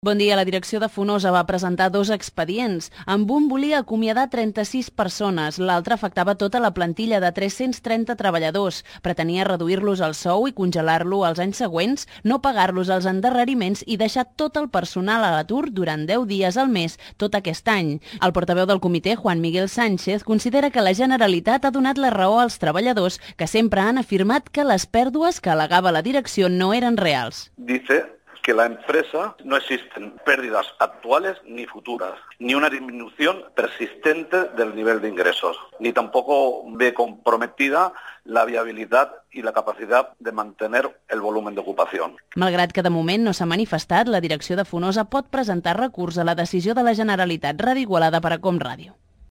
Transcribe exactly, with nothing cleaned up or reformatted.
Bon dia. La direcció de Fonosa va presentar dos expedients. Amb un volia acomiadar trenta-sis persones, l'altre afectava tota la plantilla de tres-cents trenta treballadors. Pretenia reduir-los el sou i congelar-lo als anys següents, no pagar-los els endarreriments i deixar tot el personal a l'atur durant deu dies al mes tot aquest any. El portaveu del comitè, Juan Miguel Sánchez, considera que la Generalitat ha donat la raó als treballadors que sempre han afirmat que les pèrdues que al·legava la direcció no eren reals. Dice que la empresa no existen pérdidas actuales ni futuras, ni una disminución persistente del nivel de ingresos, ni tampoco ve comprometida la viabilidad y la capacidad de mantener el volumen de ocupación. Malgrat que de moment no s'ha manifestat, la direcció de Fonosa pot presentar recurs a la decisió de la Generalitat. Ràdio Igualada per a Com Ràdio.